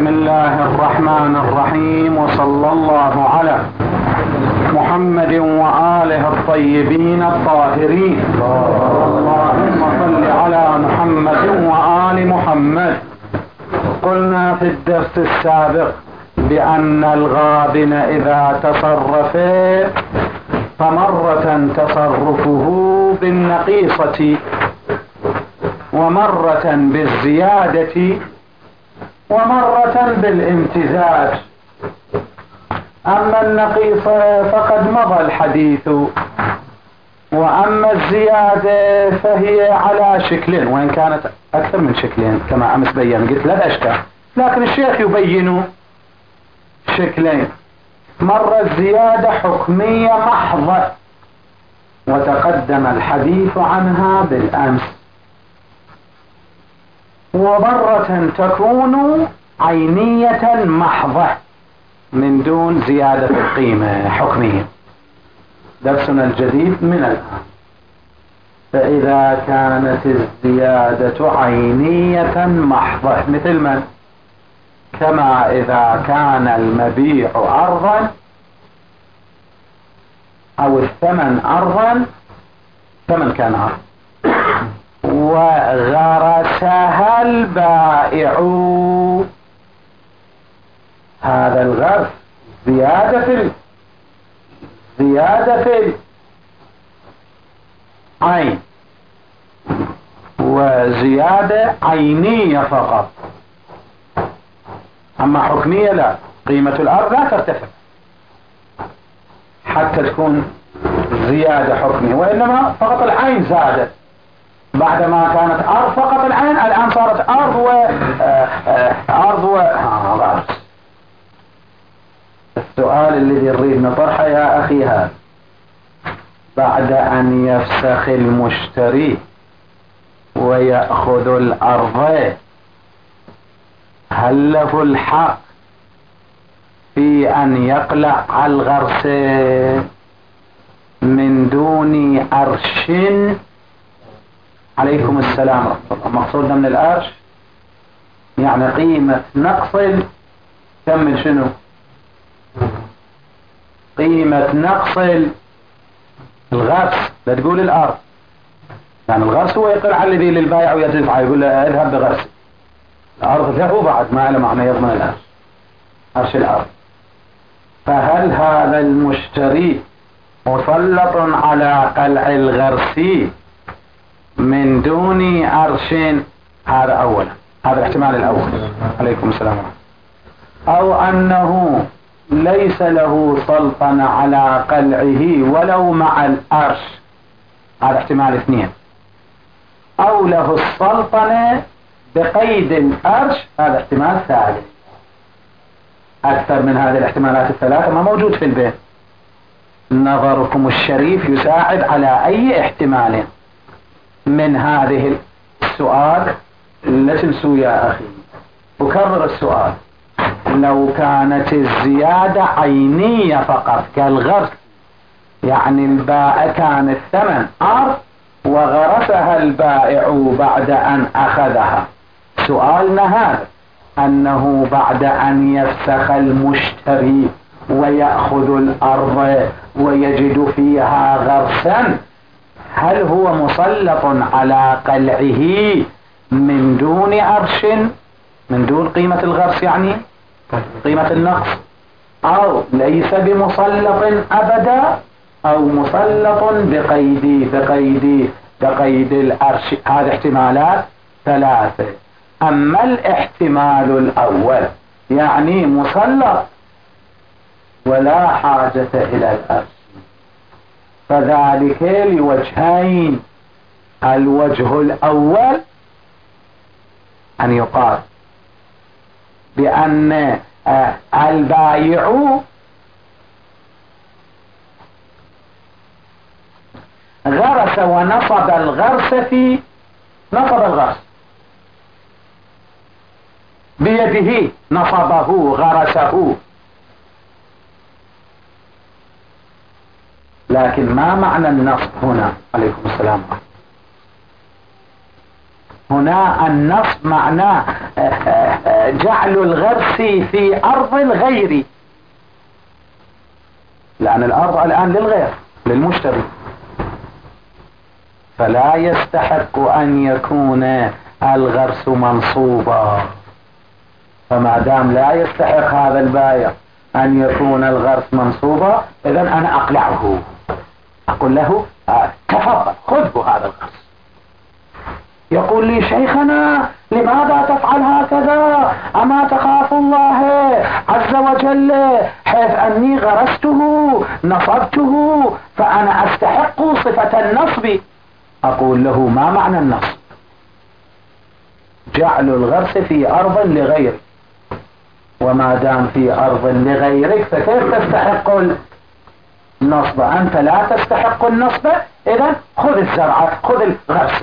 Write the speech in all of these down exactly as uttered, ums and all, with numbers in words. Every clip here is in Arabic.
بسم الله الرحمن الرحيم، وصلى الله على محمد وآله الطيبين الطاهرين. اللهم صل على محمد وآل محمد. قلنا في الدرس السابق بأن الغابن إذا تصرف فمرة تصرفه بالنقيصة ومرة بالزيادة ومرة بالامتزاج. أما النقيصة فقد مضى الحديث، وأما الزيادة فهي على شكلين، وإن كانت أكثر من شكلين كما أمس بيّن، قلت لا أشكال، لكن الشيخ يبين شكلين. مرة الزيادة حكمية محضة وتقدم الحديث عنها بالأمس، ومرة تكون عينية محضة من دون زيادة القيمة حكمية. درسنا الجديد من الآن. فإذا كانت الزيادة عينية محضة مثل من؟ كما إذا كان المبيع أرضا أو الثمن أرضا، ثمن كان أرض وغرسها البائع، هذا الغرس زيادة في زيادة في العين وزيادة عينية فقط، أما حكمية لا. قيمة الأرض لا ترتفع حتى تكون زيادة حكمية، وإنما فقط العين زادت بعدما كانت أرض فقط العين، الآن صارت أرض و أرض و غرس. السؤال الذي نريد نطرحه يا أخي هذا: بعد أن يفسخ المشتري ويأخذ الأرض، هل له الحق في أن يقلع الغرس من دون أرش؟ عليكم السلام ورحمة الله. مقصودنا من الأرش يعني قيمة نقص كمل شنو؟ قيمة نقص الغرس، لا تقول الأرض، يعني الغرس هو يقلع الذي للبائع ويدفع، يقول له اذهب بغرسي. الأرض له بعد ما له معنى يضمن الأرش، أرش الأرض. فهل هذا المشتري مسلط على قلع الغرس من دون أرش؟ هذا أولا، هذا الاحتمال الأول. عليكم السلام. أو أنه ليس له سلطنة على قلعه ولو مع الأرش، هذا احتمال اثنين. أو له السلطنة بقيد الأرش، هذا احتمال ثالث. أكثر من هذه الاحتمالات الثلاثة ما موجود في البيت. نظركم الشريف يساعد على أي احتمال من هذه السؤال. لا تنسوا يا أخي، أكرر السؤال: لو كانت الزيادة عينية فقط كالغرس، يعني البائع كان الثمن أرض وغرسها البائع بعد أن أخذها، سؤالنا هذا: أنه بعد أن يفسخ المشتري ويأخذ الأرض ويجد فيها غرسا، هل هو مسلط على قلعه من دون أرش، من دون قيمة الغرس يعني قيمة النقص، أو ليس بمسلط أبدا، أو مسلط بقيد بقيد بقيد الأرش؟ هذه احتمالات ثلاثة. أما الاحتمال الأول يعني مسلط ولا حاجة إلى الأرش، فذلك لوجهين: الوجه الأول أن يقال بأن البائع غرس ونصب الغرس في نصب الغرس بيده، نصبه غرسه، لكن ما معنى النصب هنا؟ عليكم السلام. هنا النصب معناه جعل الغرس في أرض الغير، لأن الأرض الآن للغير للمشتري، فلا يستحق أن يكون الغرس منصوبا. فما دام لا يستحق هذا البائع أن يكون الغرس منصوبا، إذن أنا أقلعه، أقول له تفضل خذه هذا الغرس. يقول لي شيخنا لماذا تفعل هكذا؟ أما تخاف الله عز وجل حيث أني غرسته نصبته فأنا أستحق صفة النصب. أقول له ما معنى النصب؟ جعل الغرس في أرض لغيرك، وما دام في أرض لغيرك فكيف تستحق النصب؟ أنت لا تستحق النصب، إذن خذ الزرعة خذ الغرس.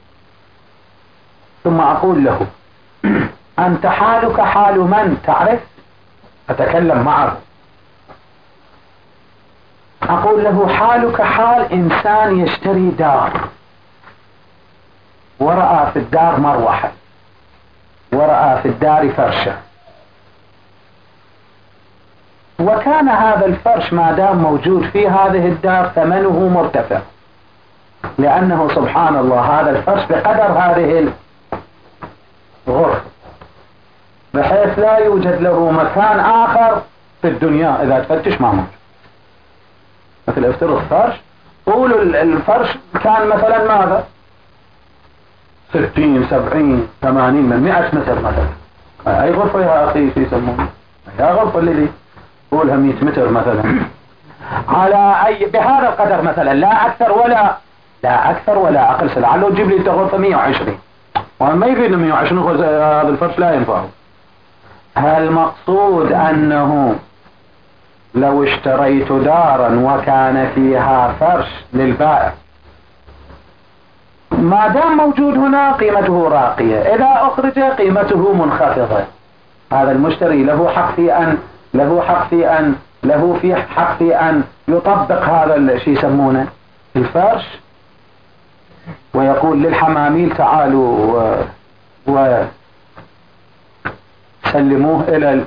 ثم أقول له أنت حالك حال من تعرف؟ أتكلم معه، أقول له حالك حال إنسان يشتري دار ورأى في الدار مروحة ورأى في الدار فرشة، وكان هذا الفرش ما دام موجود في هذه الدار ثمنه مرتفع، لأنه سبحان الله هذا الفرش بقدر هذه الغرفة، بحيث لا يوجد له مكان آخر في الدنيا إذا تفتش ما موجود. مثل افترض فرش، طول الفرش كان مثلا ماذا ستين سبعين ثمانين من مئة متر مثلا. أي غرفة يا أخي في يسمونه يا غرفة اللي دي قولها مئة متر مثلا، على أي بهذا القدر مثلا، لا أكثر ولا لا أكثر ولا أقل. لعله تجيب لي غرفة مئة وعشرين، وما يفيد مئة وعشرين هذا الفرش لا ينفعه. المقصود أنه لو اشتريت دارا وكان فيها فرش للبائع، ما دام موجود هنا قيمته راقية، إذا أخرج قيمته منخفضة، هذا المشتري له حق في أن له حق في أن له في حق في أن يطبق هذا الشيء يسمونه الفرش، ويقول للحماميل تعالوا و سلموه إلى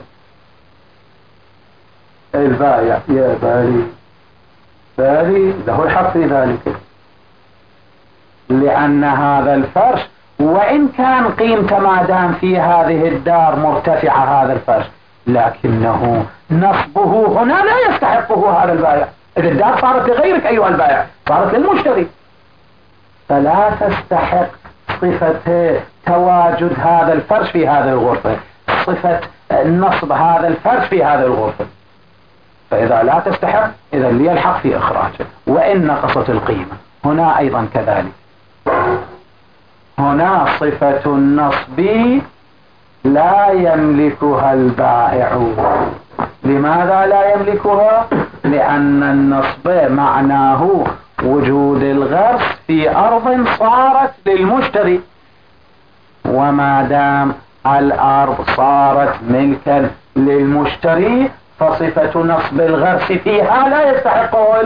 البائع. يا بالي بالي له الحق في ذلك، لأن هذا الفرش وإن كان قيمته ما دام في هذه الدار مرتفعة هذا الفرش، لكنه نصبه هنا لا يستحقه هذا البائع. إذا الدار صارت لغيرك أيها البائع، صارت للمشتري، فلا تستحق صفة تواجد هذا الفرش في هذه الغرفة، صفة نصب هذا الفرش في هذه الغرفة. فإذا لا تستحق إذا لي الحق في إخراجه، وإن نقصت القيمة. هنا أيضا كذلك، هنا صفة النصب لا يملكها البائع. لماذا لا يملكها؟ لأن النصب معناه وجود الغرس في أرض صارت للمشتري، وما دام الأرض صارت ملكا للمشتري فصفة نصب الغرس فيها لا يستحقه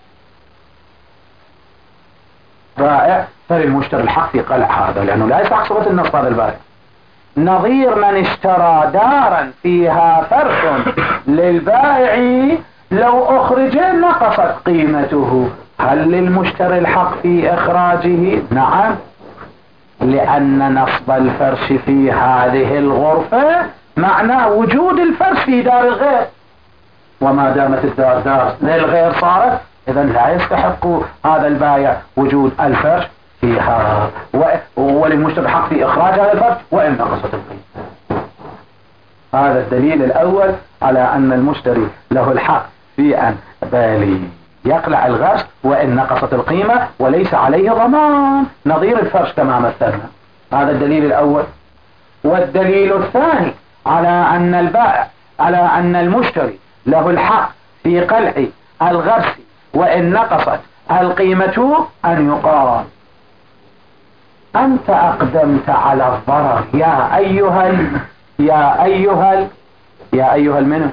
البائع، فللمشتري الحق في قلع هذا، لأنه لا يستحق صفة النصب هذا البائع. نظير من اشترى دارا فيها فرش للبائع لو أخرج نقصت قيمته، هل للمشتري الحق في إخراجه؟ نعم، لأن نصب الفرش في هذه الغرفة معنى وجود الفرش في دار الغير، وما دامت الدار دار للغير صارت، إذن لا يستحق هذا البائع وجود الفرش فيها، وللمشتري حق في إخراج هذا الفرش وإن نقصت القيمة. هذا الدليل الأول على أن المشتري له الحق في أن بالي يقلع الغرس وإن نقصت القيمة وليس عليه ضمان، نظير الفرش كما مثلنا. هذا الدليل الأول. والدليل الثاني على أن البائع على أن المشتري له الحق في قلع الغرس وإن نقصت القيمة أن يقال أنت أقدمت على الضرر يا أيها ال... يا أيها ال... يا أيها المنع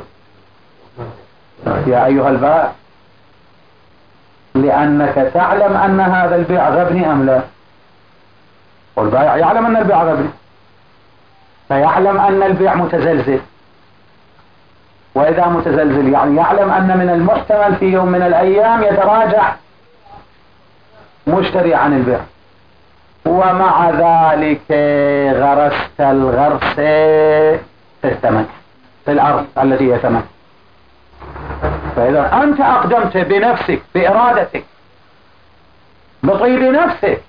يا أيها البائع، لأنك تعلم أن هذا البيع غبني أم لا؟ والبائع يعلم أن البيع ربحي، فيعلم أن البيع متزلزل، وإذا متزلزل يعني يعلم أن من المحتمل في يوم من الأيام يتراجع مشتري عن البيع، ومع ذلك غرست الغرس في الثمن في الأرض التي يثمن. فإذا أنت أقدمت بنفسك بإرادتك بطيب نفسك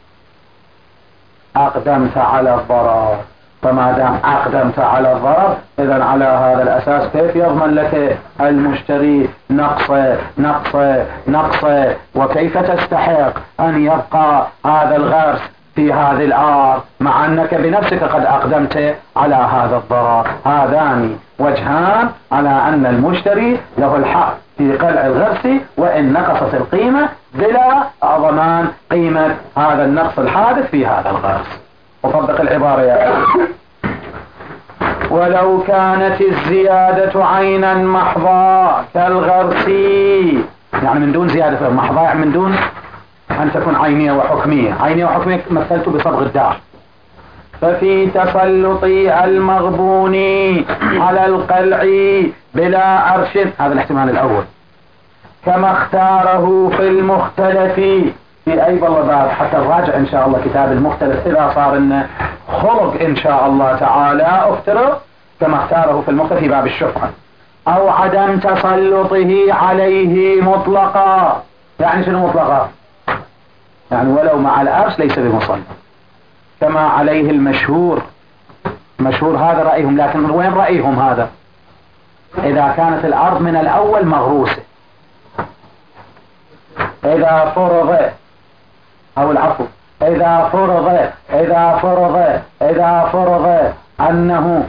أقدمت على الضرر، فما دام أقدمت على الضرر إذن على هذا الأساس كيف يضمن لك المشتري نقص نقص نقص وكيف تستحق أن يبقى هذا الغرس في هذه الأرض مع أنك بنفسك قد أقدمت على هذا الضرر؟ هذان وجهان على أن المشتري له الحق في قلع الغرس وإن نقصت القيمة بلا ضمان قيمة هذا النقص الحادث في هذا الغرس. وطبق العبارة يا أخي. ولو كانت الزيادة عينا محضة كالغرس، يعني من دون زيادة محضة، يعني من دون أن تكون عينية وحكمية. عينية وحكمية مثلت بصبغ الدار. ففي تسلط المغبون على القلع بلا أرش، هذا الاحتمال الأول، كما اختاره في المختلف في أي والله باب حتى الراجع إن شاء الله كتاب المختلف إذا صار إنه خلق إن شاء الله تعالى افترض كما اختاره في المختلف في باب الشفعة، أو عدم تسلطه عليه مطلقا. يعني شنو مطلقا؟ يعني ولو مع الأرش ليس بمسلط كما عليه المشهور. مشهور هذا رأيهم، لكن وين رأيهم هذا؟ إذا كانت الأرض من الأول مغروسة، إذا فرض أو العفو إذا فرض إذا فرض إذا فرض أنه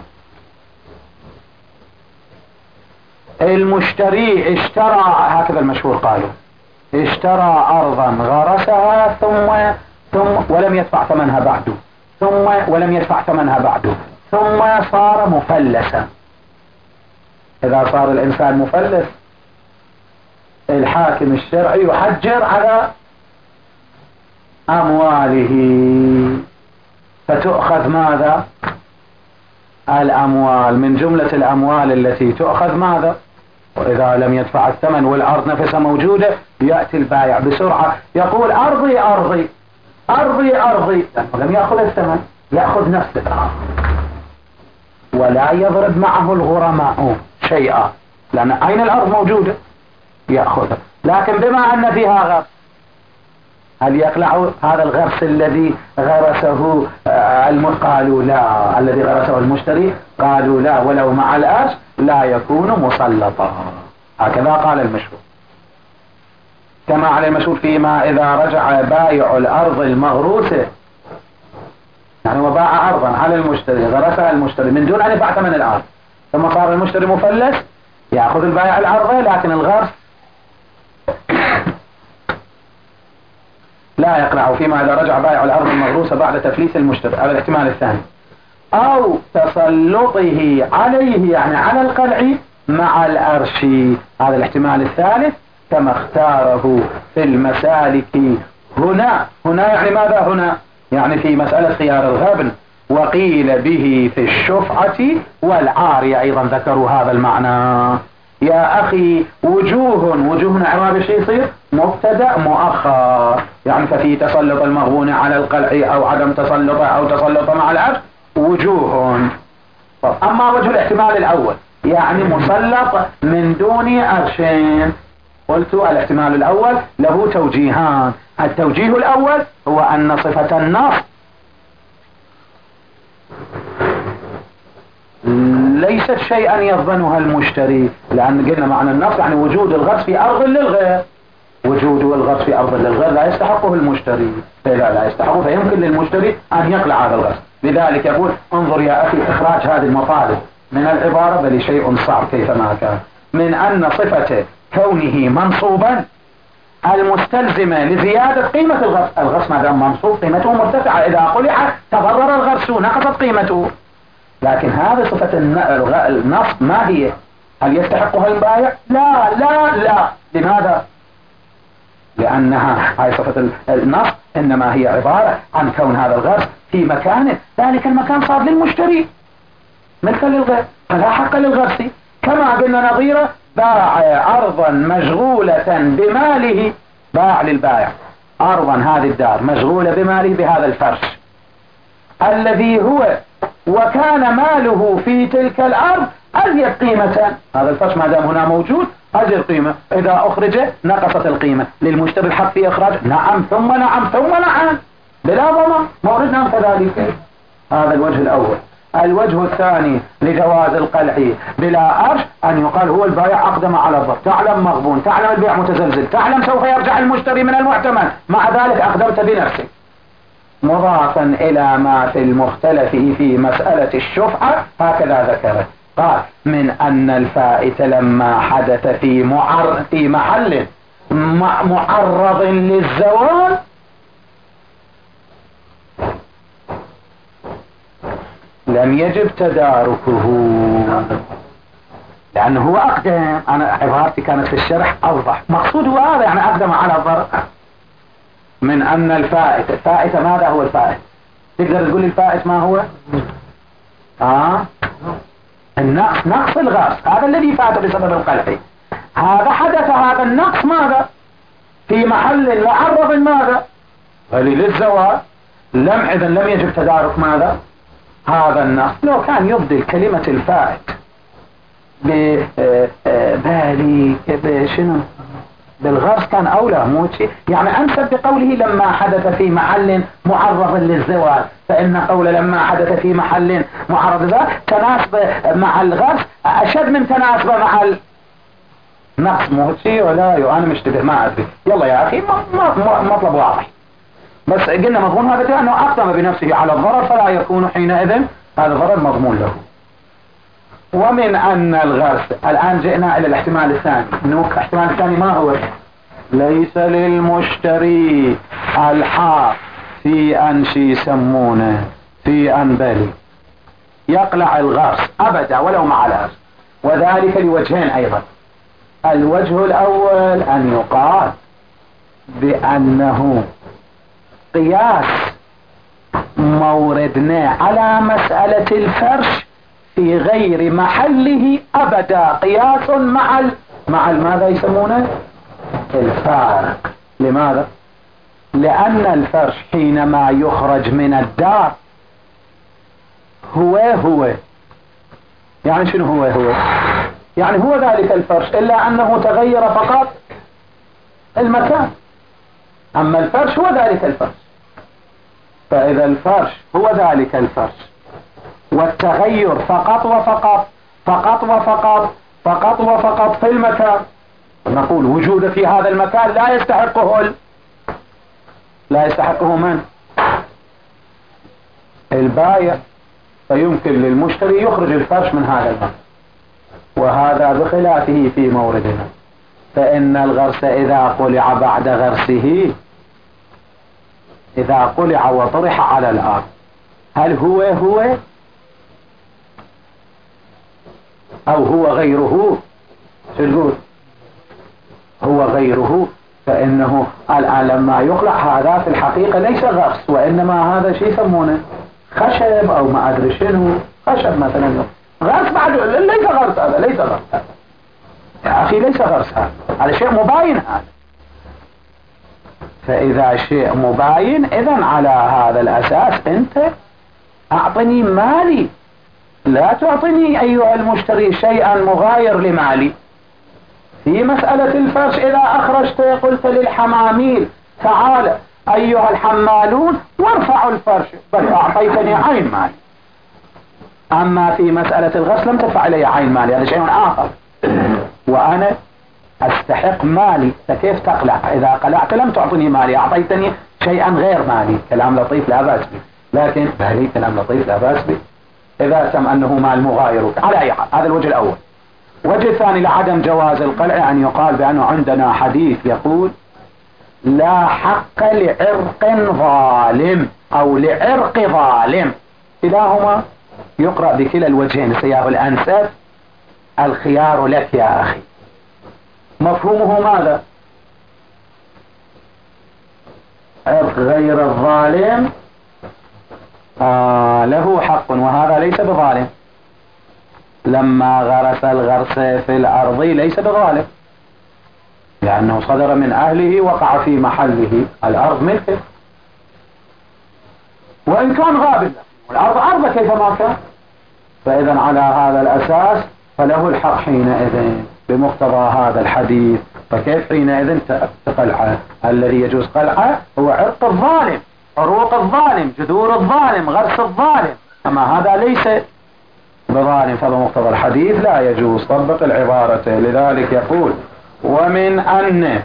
المشتري اشترى، هكذا المشهور قالوا، اشترى أرضا غرسها ثم ثم ولم يدفع ثمنها بعد، ثم ولم يدفع ثمنها بعد ثم صار مفلسا. إذا صار الإنسان مفلس الحاكم الشرعي يحجر على أمواله، فتؤخذ ماذا؟ الأموال. من جملة الأموال التي تؤخذ ماذا؟ وإذا لم يدفع الثمن والأرض نفسها موجودة يأتي البائع بسرعة يقول أرضي أرضي أرضي أرضي، لم يأخذ الثمن، يأخذ نفس الأرض ولا يضرب معه الغرماء شيئا، لأن أين الأرض موجودة يأخذها. لكن بما أن فيها غرس، هل يقلع هذا الغرس الذي غرسه قالوا لا، الذي غرسه المشتري قالوا لا، ولو مع الأرش لا يكون مسلطا. هكذا قال المشهور، كما على المشهور فيما إذا رجع بائع الأرض المغروسة، يعني وباع أرضا على المشتري غرسها المشتري من دون أن يدفع ثمن الأرض، ثم صار المشتري مفلس يأخذ البائع الأرض، لكن الغرس لا يقلع فيما إذا رجع بائع الأرض المغروسة بعد تفليس المشتري. هذا الاحتمال الثاني. أو تسلطه عليه يعني على القلع مع الأرش، هذا الاحتمال الثالث، كما اختاره في المسالك هنا. هنا يعني ماذا هنا؟ يعني في مسألة خيار الغبن. وقيل به في الشفعة والعارية أيضا ذكروا هذا المعنى. يا أخي وجوه وجوه إعراب شيء يصير مبتدأ مؤخر، يعني ففي تسلط المغبون على القلع أو عدم تسلطه أو تسلطه مع العبد وجوه. أما وجه الاحتمال الأول يعني مسلط من دون أرشين، قلت الاحتمال الأول له توجيهان. التوجيه الأول هو أن صفة النص ليست شيئا يضمنها المشتري، لأن قلنا معنى النص يعني وجود الغرس في أرض للغير، وجود الغرس في أرض للغير لا يستحقه المشتري، فإذا لا يستحقه فيمكن للمشتري أن يقلع هذا الغرس. لذلك يقول انظر يا أخي إخراج هذه المطالب من العبارة بل شيء صعب كيفما كان، من أن صفة كونه منصوبا المستلزمة لزيادة قيمة الغرس. الغرس ما دام منصوب قيمته مرتفعة، إذا قلع تضرر الغرس نقصت قيمته. لكن هذه صفة النص ما هي؟ هل يستحقها البائع؟ لا لا لا. لماذا؟ لأنها هاي صفة النص إنما هي عبارة عن كون هذا الغرس في مكانه، ذلك المكان صار للمشتري مثل للغير، فلا حق للغرس. كما قلنا نظيره باع أرضا مشغولة بماله، باع للبائع أرضا هذه الدار مشغولة بماله بهذا الفرش الذي هو وكان ماله في تلك الأرض أزيد قيمة، هذا الفرش ما دام هنا موجود أزيد قيمة، إذا أخرج نقصت القيمة، للمشتري الحق في إخراج، نعم ثم نعم ثم نعم بلا ضمان، موردنا كذلك. هذا الوجه الأول. الوجه الثاني لجواز القلع بلا أرش أن يقال هو البائع أقدم على الضرب، تعلم مغبون، تعلم البيع متزلزل، تعلم سوف يرجع المشتري من المحتمل، مع ذلك أقدمت بنفسك. مضافا إلى ما في المختلف في مسألة الشفعة هكذا ذكرت، قال من أن الفائت لما حدث في, معر في محل معرض للزوال لم يجب تداركه، لأنه هو أقدم. أنا عبارتي كانت في الشرح أوضح، مقصود هو هذا، يعني أقدم على الضرر. من أن الفائت، الفائت ماذا هو الفائت؟ تقدر تقول الفائت ما هو؟ آه النقص، نقص الغرس، هذا الذي فات بسبب القلع. هذا حدث هذا النقص ماذا؟ في محل معرض ماذا؟ للزوال، لم إذن لم يجب تدارك ماذا؟ هذا النقص. لو كان يبدل كلمة الفائت ببالي بشنو بالغرس كان أولى موتي، يعني أنسب بقوله لما حدث في محل معرض للزوال، فإن قول لما حدث في محل معرض للزوال تناسب مع الغرس أشد من تناسب مع النقص موتي، ولا أنا مشتبه ما أدري. يلا يا أخي مطلب واضح، بس قلنا مضمون هذا أنه أقدم بنفسه على الضرر فلا يكون حينئذ هذا الضرر مضمون له. ومن أن الغرس، الآن جئنا إلى الاحتمال الثاني، الاحتمال الثاني ما هو؟ ليس للمشتري الحق في أن شي يسمونه في أن بلي يقلع الغرس أبدا ولو مع الأرض، وذلك لوجهين أيضا. الوجه الأول أن يقال بأنه قياس موردنا على مسألة الفرش في غير محله أبدا قياس مع ال... مع ماذا يسمونه الفارق. لماذا؟ لأن الفرش حينما يخرج من الدار هو هو، يعني شنو هو هو؟ يعني هو ذلك الفرش، إلا أنه تغير فقط المكان، أما الفرش هو ذلك الفرش. فإذا الفرش هو ذلك الفرش والتغير فقط وفقط فقط وفقط فقط وفقط في المكان، نقول وجود في هذا المكان لا يستحقه ال... لا يستحقه من؟ البائع، فيمكن للمشتري يخرج الفرش من هذا المكان، وهذا بخلافه في موردنا. فإن الغرس إذا قلع بعد غرسه، إذا قلع وطرح على الأرض، هل هو هو أو هو غيره؟ شو تقول؟ هو غيره، فإنه الآن لما يقلع هذا في الحقيقة ليس غرس، وإنما هذا شيء يسمونه خشب أو ما أدري شنو، خشب مثلا. غرس بعد ليس غرس، هذا ليس غرس هذا يا أخي، ليس غرس هذا، هذا شيء مباين هذا. فإذا شيء مباين إذن على هذا الأساس أنت أعطني مالي، لا تعطني أيها المشتري شيئا مغاير لمالي. في مسألة الفرش إذا أخرجت قلت للحماميل تعال أيها الحمالون وارفعوا الفرش، بل أعطيتني عين مالي. أما في مسألة الغسل لم تدفع لي عين مالي، هذا شيء آخر، وأنا أستحق مالي، فكيف تقلع؟ إذا قلعت لم تعطني مالي، أعطيتني شيئا غير مالي. كلام لطيف لا بأس به، لكن بالي كلام لطيف لا بأس به إذا تم أنه مال مغاير. على أي حال، هذا الوجه الأول. وجه الثاني لعدم جواز القلع أن يقال بأنه عندنا حديث يقول لا حق لعرق ظالم أو لعرق ظالم، كلاهما يقرأ بكلا الوجهين، سياه الأنسب الخيار لك يا أخي. مفهومه ماذا؟ عرق غير الظالم آه له حق، وهذا ليس بظالم. لما غرس الغرس في الأرض ليس بظالم، لأنه صدر من أهله وقع في محله، الأرض ملكه، وإن كان غابا والأرض أرضه كيفما كان. فإذا على هذا الأساس فله الحق حينئذ بمقتضى هذا الحديث. فكيف حينئذ تقلعه؟ الذي يجوز قلعه هو عرق الظالم، عروق الظالم، جذور الظالم، غرس الظالم، أما هذا ليس بظالم، فبمقتضى الحديث لا يجوز. طبق العبارة. لذلك يقول ومن أن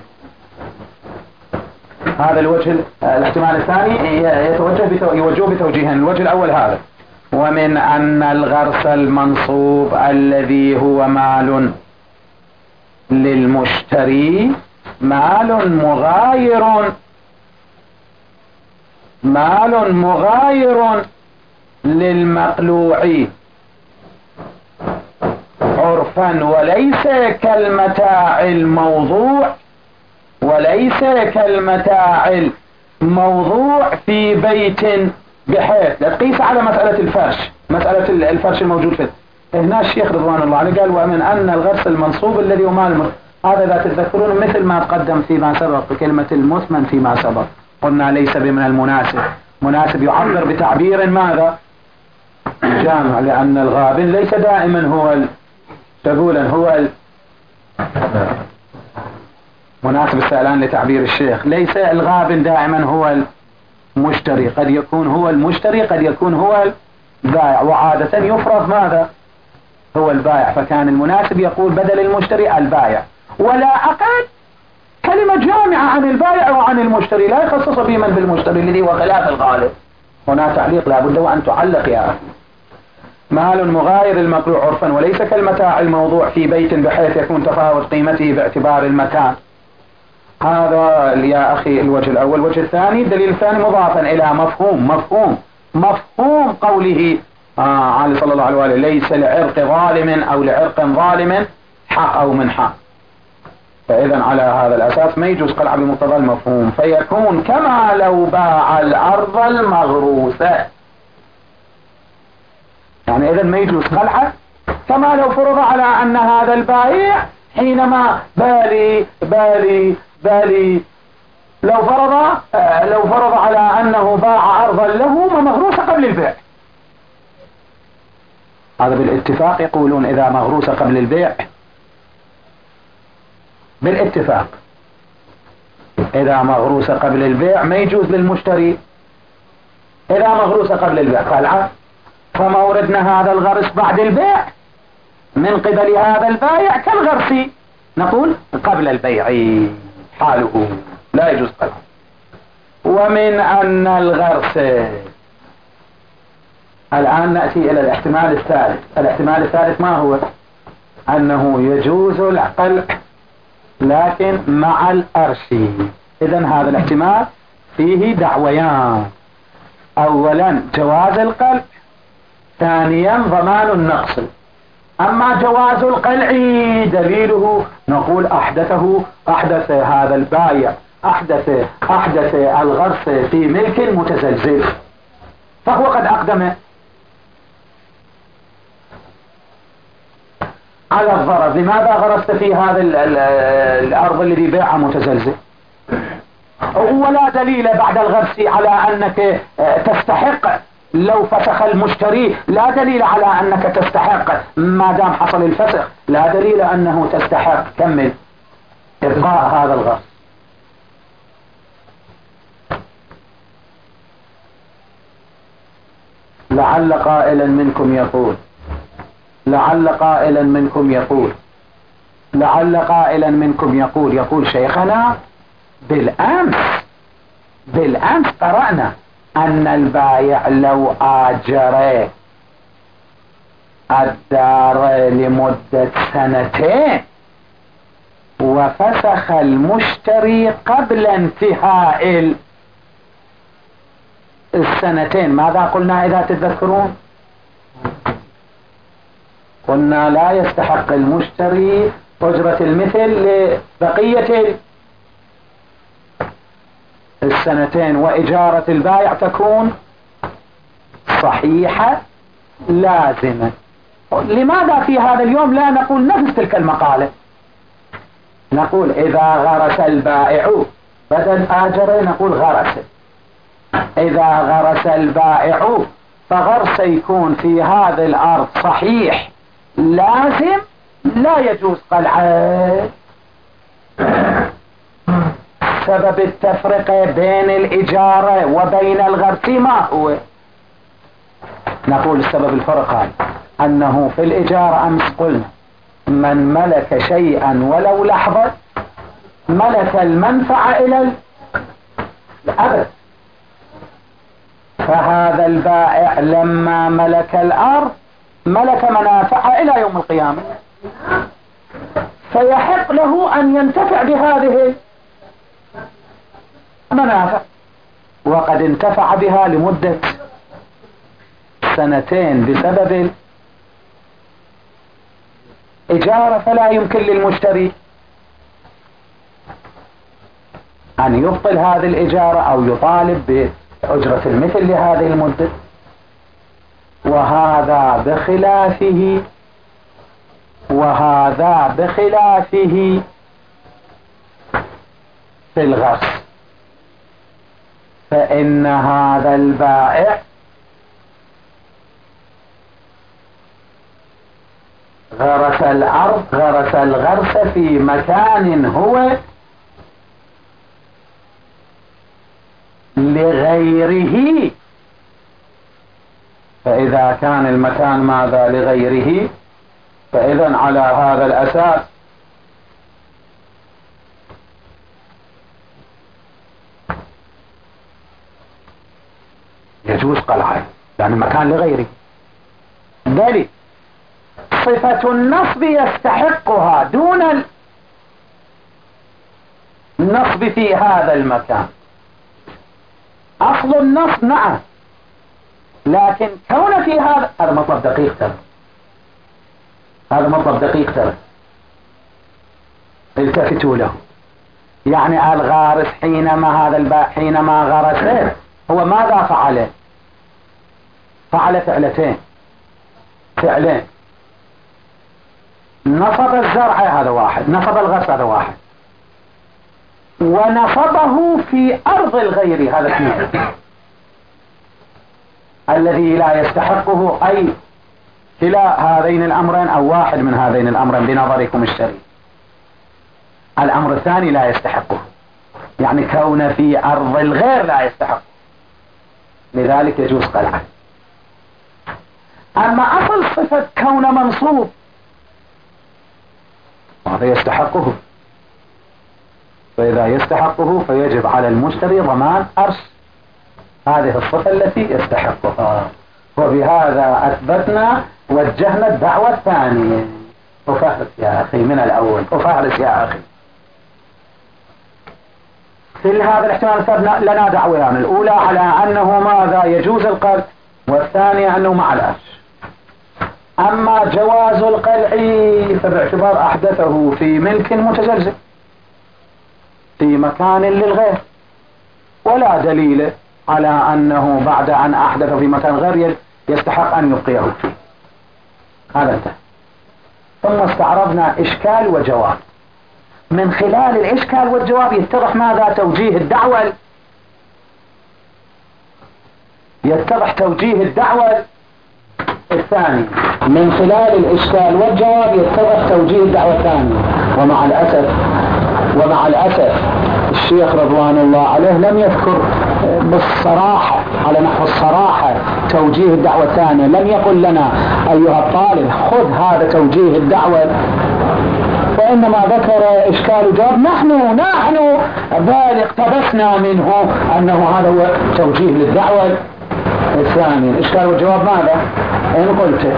هذا الوجه الاحتمال الثاني يتوجه يوجه بتوجيهين. الوجه الأول هذا: ومن أن الغرس المنصوب الذي هو مال للمشتري مال مغاير مال مغاير للمقلوع عرفا، وليس كالمتاع الموضوع وليس كالمتاع الموضوع في بيت، بحيث لا تقيس على مسألة الفرش، مسألة الفرش الموجود فيه. هنا الشيخ رضوان الله عليه قال ومن أن الغرس المنصوب الذي هو مال المر... هذا إذا تتذكرون مثل ما تقدم فيما سبق بكلمة المثمن فيما سبق، قلنا ليس بمن المناسب. مناسب يعبر بتعبير ماذا؟ جامع، لأن الغابن ليس دائما هو ال... تقولا هو ال... مناسب السألان لتعبير الشيخ. ليس الغابن دائما هو المشتري، قد يكون هو المشتري، قد يكون هو البائع، وعادة يفرض ماذا؟ هو البائع. فكان المناسب يقول بدل المشتري البائع، ولا أقل كلمة جامعة عن البائع وعن المشتري، لا يخصص بمن بالمشتري الذي هو خلاف الغالب. هنا تعليق لا بد وأن تعلق يا أخي. مال مغاير المقلوع عرفا وليس كالمتاع الموضوع في بيت، بحيث يكون تفاوت قيمته باعتبار المكان. هذا يا أخي الوجه الأول. الوجه الثاني الدليل الثاني مضافا إلى مفهوم مفهوم مفهوم قوله آه عليه صلى الله عليه وآله ليس لعرق ظالم أو لعرق ظالم حق أو من حق. فإذا على هذا الأساس ما يجوز قلع بمقتضى المفهوم، فيكون كما لو باع الأرض المغروسة. يعني إذا ما يجوز قلعه كما لو فرض على أن هذا البائع حينما بالي بالي بالي لو فرض آه لو فرض على أنه باع أرضا له مغروسة قبل البيع. هذا بالاتفاق يقولون إذا مغروسة قبل البيع، بالاتفاق إذا مغروسة قبل البيع ما يجوز للمشتري. إذا مغروسة قبل البيع قلعة، فما وردنا هذا الغرس بعد البيع من قبل هذا البائع كالغرس نقول قبل البيع حاله لا يجوز قلعه. ومن أن الغرس، الآن نأتي إلى الاحتمال الثالث. الاحتمال الثالث ما هو؟ أنه يجوز القلع لكن مع الأرش. إذن هذا الاحتمال فيه دعويان: أولا جواز القلع، ثانيا ضمان النقص. أما جواز القلع دليله نقول أحدثه أحدث هذا البائع أحدث أحدث الغرس في ملك متزلزل، فهو قد أقدم على الضرر. لماذا غرست في هذا الأرض الذي بيعها متزلزل؟ ولا دليل بعد الغرس على أنك تستحق لو فسخ المشتري، لا دليل على أنك تستحق ما دام حصل الفسخ، لا دليل أنه تستحق كمل إبقاء هذا الغرس. لعل قائلا منكم يقول لعل قائلا منكم يقول لعل قائلا منكم يقول يقول شيخنا بالأمس بالأمس قرأنا أن البائع لو آجر الدار لمدة سنتين وفسخ المشتري قبل انتهاء السنتين، ماذا قلنا إذا تتذكرون؟ قلنا لا يستحق المشتري أجرة المثل لبقية السنتين وإجارة البائع تكون صحيحة لازمة. لماذا في هذا اليوم لا نقول نفس تلك المقالة؟ نقول إذا غرس البائع، بدل آجر نقول غرس. إذا غرس البائع فغرس يكون في هذه الأرض صحيح لازم، لا يجوز قلعه. سبب التفرقة بين الإجارة وبين الغرس ما هو؟ نقول السبب الفرق أنه في الإجارة أمس قلنا من ملك شيئا ولو لحظة ملك المنفعة إلى الأبد. فهذا البائع لما ملك الأرض ملك منافعها إلى يوم القيامة، فيحق له أن ينتفع بهذه المنافع، وقد انتفع بها لمدة سنتين بسبب الإجارة، فلا يمكن للمشتري أن يبطل هذه الإجارة أو يطالب بأجرة المثل لهذه المدة. وهذا بخلافه وهذا بخلافه في الغرس، فإن هذا البائع غرس الأرض غرس الغرس في مكان هو لغيره، فإذا كان المكان ماذا لغيره، فإذا على هذا الأساس يجوز قلعه لأن المكان لغيره. بل صفة النصب يستحقها دون النصب في هذا المكان. أصل النصب نعم، لكن كون في هذا هذا مطلب دقيق ترى، هذا مطلب دقيق ترى، التفتوا له. يعني الغارس حينما هذا البائع حينما غرسه هو ماذا فعل؟ فعل فعلتين فعلين، نصب الزرع هذا واحد، نصب الغرس هذا واحد، ونصبه في أرض الغير هذا اثنين، الذي لا يستحقه أي كلا هذين الأمرين أو واحد من هذين الأمرين بنظركم الشرعي. الأمر الثاني لا يستحقه، يعني كون في أرض الغير لا يستحق، لذلك يجوز قلعه. أما أصل صفة كون منصوب هذا يستحقه، فإذا يستحقه فيجب على المشتري ضمان أرش هذه الصفة التي يستحقها. وبهذا أثبتنا وجهنا الدعوة الثانية. أفهرس يا أخي من الأول، أفهرس يا أخي. في هذا الاحتمال الثالث لنا دعوة، يعني الأولى على أنه ماذا يجوز القلع، والثانية أنه مع الأرش. أما جواز القلع فباعتبار أحدثه في ملك متجزئ في مكان للغير، ولا دليل على أنه بعد أن أحدث في مكان غير يستحق أن يبقيه فيه. هذا انتهى. ثم استعرضنا إشكال وجواب. من خلال الإشكال والجواب يتضح ماذا توجيه الدعوة، يتضح توجيه الدعوة الثاني. من خلال الإشكال والجواب يتضح توجيه الدعوة الثاني. ومع الأسف ومع الأسف الشيخ رضوان الله عليه لم يذكر بالصراحة على نحو الصراحة توجيه الدعوة الثانية. لم يقل لنا أيها الطالب خذ هذا توجيه الدعوة، وإنما ذكر إشكال وجواب. نحن نحن بل اقتبسنا منه أنه هذا هو توجيه للدعوة الثانية. الإشكال والجواب ماذا؟ إن قلت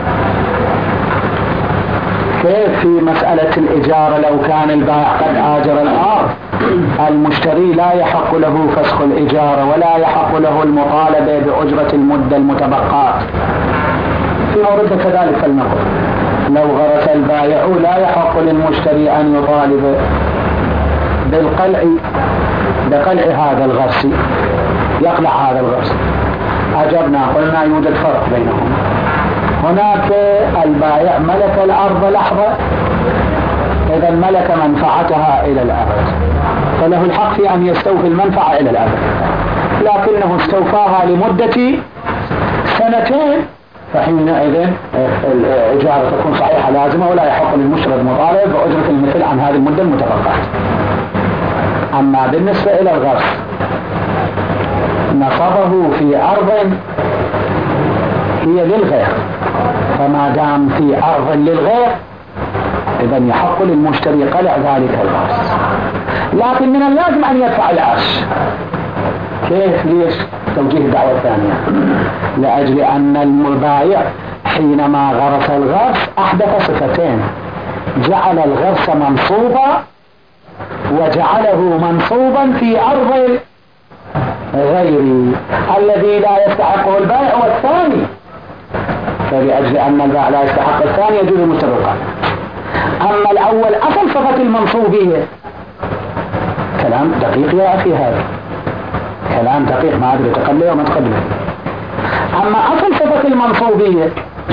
كيف في مسألة الإجارة لو كان البائع قد آجر الأرض المشتري لا يحق له فسخ الإجارة ولا يحق له المطالبة بأجرة المدة المتبقاة. في مورد كذلك فلنقل لو غرس البائع لا يحق للمشتري أن يطالب بالقلع بقلع هذا الغرس، يقلع هذا الغرس. أجبنا قلنا يوجد فرق بينهم. هناك البائع ملك الأرض لحظة، إذا ملك منفعتها إلى الأبد، فله الحق في أن يستوفي المنفعة إلى الأبد، لكنه استوفاها لمدة سنتين، فحينئذ الإجارة تكون صحيحة لازمة، ولا يحق للمشتري المطالب بأجرة المثل عن هذه المدة المتفقة. أما بالنسبة إلى الغرس، نصبه في أرض هي للغير، فما دام في أرض للغير إذن يحق للمشتري قلع ذلك الغرس، لكن من اللازم أن يدفع العرش. كيف؟ ليش؟ توجيه الدعوة الثانية، لأجل أن المبايع حينما غرس الغرس أحدث صفتين: جعل الغرس منصوبا، وجعله منصوبا في أرض غيري الذي لا يستحقه البائع، والثاني فلأجل أن البائع لا يستحق الثاني يجوز المشتري. أما الأول أصل صفة المنصوبية كلام دقيق يا أخي، هذا كلام دقيق ما أدري تقبله وما تقبله. أما أصل صفة المنصوبية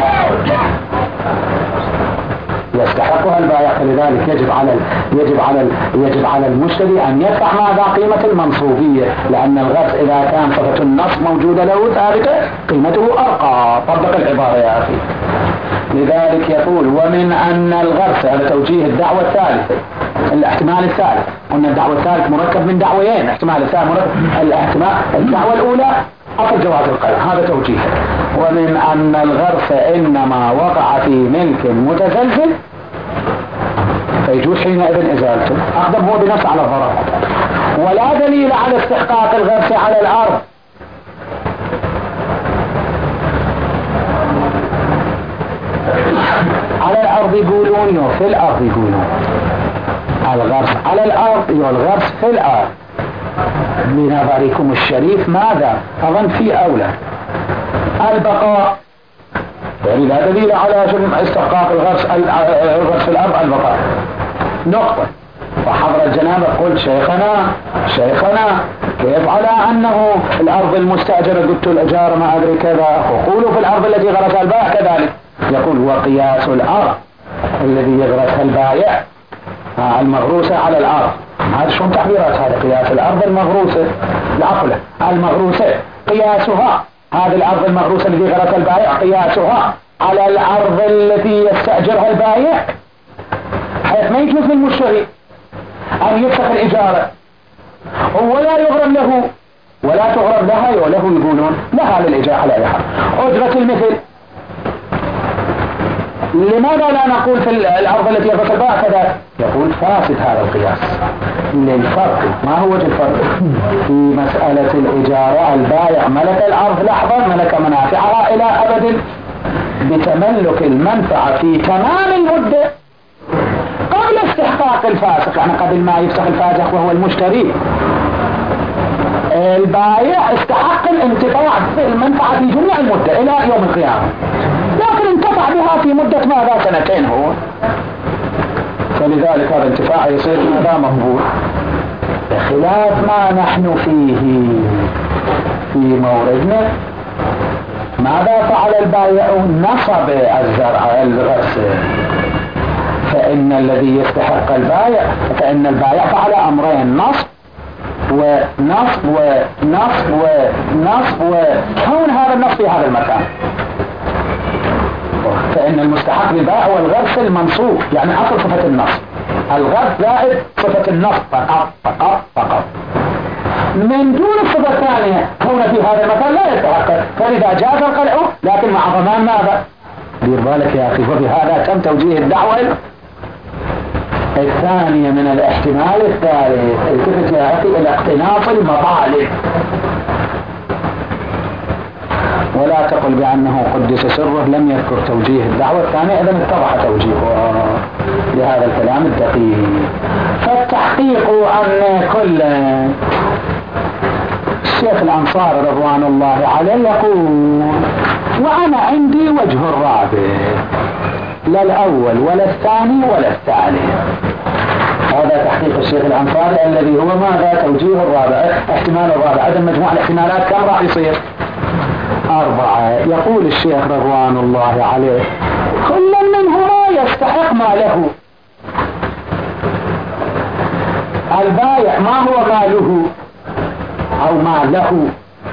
يستحقها البائع، فلذلك يجب على يجب على يجب على المشتري أن يدفع ماذا؟ قيمة المنصوبية، لأن الغرس إذا كان صفة النص موجودة له ثابتة قيمته أرقى. طبق العبارة يا أخي. لذلك يقول: ومن أن الغرس، هذا توجيه الدعوة الثالثة، الاحتمال الثالث، قلنا الدعوة الثالث مركب من دعويين، احتمال الثالث مركب الاحتمال الدعوة الأولى أصل جواز القلع، هذا توجيه. ومن أن الغرس إنما وقع في ملك متزلزل فيجوز حينئذ إزالته. أقدم هو بنفس على الضرر، ولا دليل على استحقاق الغرس على الأرض. على الأرض يقولون، في الأرض يقولون. الغرس على الأرض والغرس في الأرض. بنظركم الشريف ماذا؟ أظن في أولى البقاء، يعني لا دليل على استحقاق الغرس الغرس في الأرض البقاء. نقطة. وحضر الجنابة قلت: شيخنا شيخنا كيف على أنه الأرض المستأجرة قلت الأجار ما أدري كذا، وقولوا في الأرض التي غرسها البائع كذلك. يقول: وقياس الأرض الذي يغرسها البائع المغروسة على الأرض. هذا شو تعبيرات؟ هذا قياس الأرض المغروسة، العقلة المغروسة قياسها، هذه الأرض المغروسة التي غرسها البائع قياسها على الأرض التي يستأجرها البائع، حيث ما يجوز للمشتري أن يفسخ الإجارة ولا يغرم له ولا تغرم لها وله، يقولون لها للإجارة على أي حال أجرة المثل. لماذا لا نقول في الأرض التي يغرس البائع كذا؟ يقول: فاسد هذا القياس للفرق. ما هو وجه الفرق؟ في مسألة الإجارة البائع ملك الأرض لحظة، ملك منافعها إلى أبد بتملك المنفعة في تمام المدة قبل استحقاق الفاسق، يعني قبل ما يفسخ الفاسق وهو المشتري. البائع استحق الانتفاع في المنفعة في جميع المدة إلى يوم القيامة، لكن انتفع بها في مدة ماذا؟ سنتين هو، فلذلك هذا الانتفاع يصير ماذا؟ مقبول، بخلاف ما نحن فيه في موردنا. ماذا فعل البائع؟ نصب الزرع الغرس، فإن الذي يستحق البائع فإن البائع فعل أمرين: نصب ونصب ونصب ونصب وكون هذا النصب في هذا المكان. فإن المستحق للبائع والغرس المنصوب، يعني أصل صفة النصب الغرس زائد صفة النصب فقط فقط فقط، من دون الصفة الثانية كون في هذا المكان لا يستحق، فلذا جاز القلع، لكن مع ضمان ماذا؟ دير بالك يا أخي. وبهذا تم توجيه الدعوة الثانية من الاحتمال الثالث. التفت يا أخي إلى اقتناص المطالب، ولا تقل بأنه قدس سره لم يذكر توجيه الدعوة الثانية، إذن اتضح توجيهه لهذا الكلام الدقيق. فالتحقيق أن كل الشيخ الأنصاري رضوان الله عليه يقول: وأنا عندي وجه الرابع، لا الأول ولا الثاني ولا الثالث. هذا تحقيق الشيخ الأنصاري الذي هو ماذا؟ توجيه الرابع، احتمال الرابع، عدم مجموع الاحتمالات كم راح يصير؟ أربعة. يقول الشيخ رضوان الله عليه كل منهما يستحق ما له. البايع ما هو ماله أو ما له؟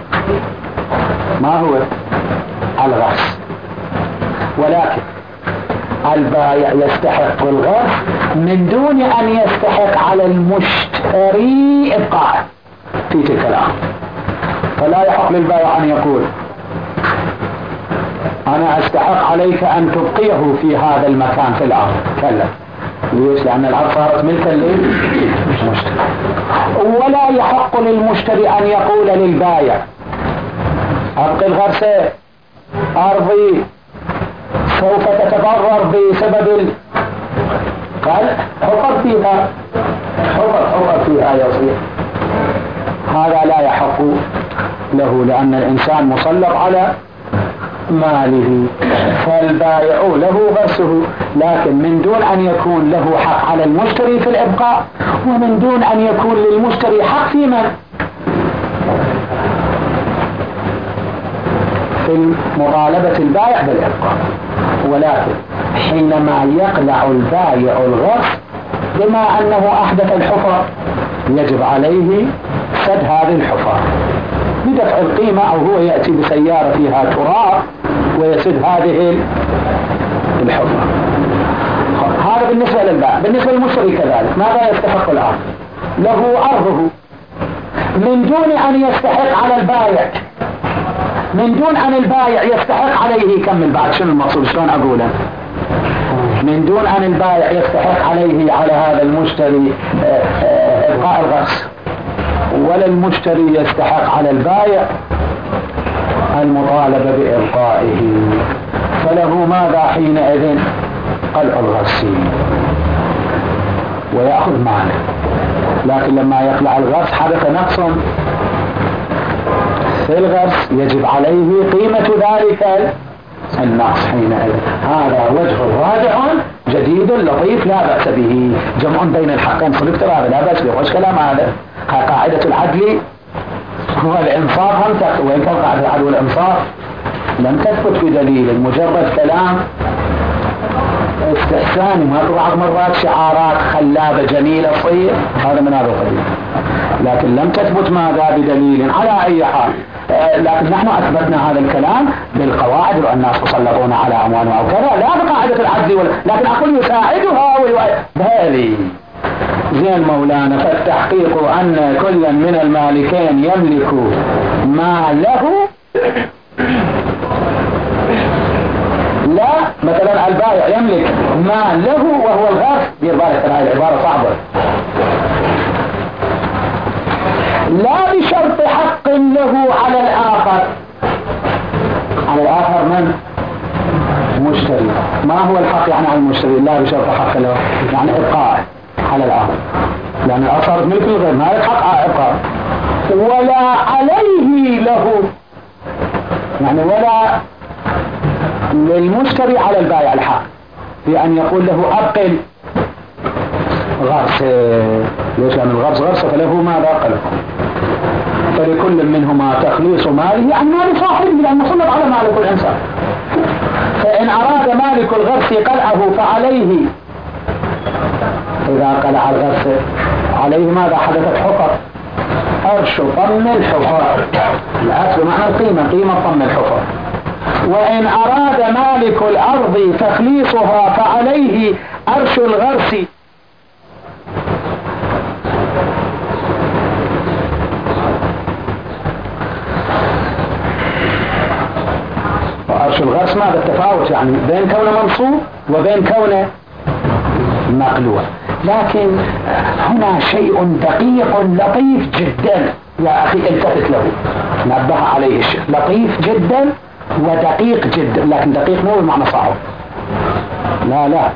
ما هو الغرس، ولكن البايع يستحق الغرس من دون أن يستحق على المشتري إبقاء في تلك الأرض. فلا يحق للبايع أن يقول أنا أستحق عليك أن تبقيه في هذا المكان في الأرض، كلا. ليش؟ لأن الأرض صارت ملكا للمشتري. ولا يحق للمشتري أن يقول للبايع أبقي الغرسة أرضي سوف تتضرر بسبب قال حفر فيها، حفر حفر فيها يصير. هذا لا يحق له لأن الإنسان مسلط على ماله، فالبائع له غرسه، لكن من دون أن يكون له حق على المشتري في الإبقاء، ومن دون أن يكون للمشتري حق في من؟ في مطالبة البائع بالإبقاء. ولكن حينما يقلع البائع الغرس بما أنه أحدث الحفر يجب عليه سد هذه الحفر بدفع القيمة، أو هو يأتي بسيارة فيها تراب ويسد هذه الحفر. هذا بالنسبة للبائع. بالنسبة للمشتري كذلك، ماذا يستحق الأرض؟ له أرضه من دون أن يستحق على البائع، من دون أن البائع يستحق عليه. كمل بعد، شنو المقصود؟ شلون أقوله؟ من دون أن البائع يستحق عليه على هذا المشتري إبقاء الغرس، ولا المشتري يستحق على البائع المطالبة بإبقائه، فله ماذا حينئذ؟ قلع الغرس ويأخذ ماله. لكن لما يقلع الغرس حدث نقص في الغرس يجب عليه قيمة ذلك النقص حينئذ. هذا وجه رادع جديد لطيف لا بأس به، جمع بين الحقين صدق ترى لا بأس به. وش كلام هذا؟ قاعدة العدل هو الإنصاف، هم تثبت، وإن كان قاعدة العدل والإنصاف لم تثبت بدليل، مجرد كلام استحساني، ما بعض مرات شعارات خلابة جميلة تصير، هذا من هذا القبيل، لكن لم تثبت ماذا بدليل. على أي حال، لكن نحن أثبتنا هذا الكلام بالقواعد، والناس يسلطون على أموالهم أو كذا، لا بقاعدة العدل ولا، لكن أقول يساعدها بهذه زين مولانا. فالتحقيق أن كل من المالكين يملك ما له، لا مثلا البائع يملك ما له وهو الغرس، دير بالك هذه العبارة صعبة، لا بشرط حق له على الآخر. على الآخر من؟ مشتري. ما هو الحق يعني على المشتري؟ لا بشرط حق له يعني إبقاء على الآخر، لأن الآخر صارت ملك الغير، ما لك حق على إبقاء. ولا عليه له يعني ولا للمشتري على البائع الحق بأن يقول له أبقل غرس. ليش؟ لأن الغرس غرس فله ماذا قلب، فلكل منهما تخليص ماله عن مال صاحبه، لأنه سلط على مالك الإنسان. فإن أراد مالك الغرس قلعه فعليه، إذا قلع الغرس عليه ماذا حدثت؟ حفر، أرش طم الحفر، الأرش بمعنى القيمة، قيمة طم الحفر. وإن أراد مالك الأرض تخليصها فعليه أرش الغرس. وأرش الغرس ماذا التفاوت يعني بين كونه منصوب وبين كونه مقلوع. لكن هنا شيء دقيق لطيف جدا يا أخي، التفت له، نبه عليه الشيء، لطيف جدا ودقيق جدا، لكن دقيق مو بمعنى صعب، لا لا،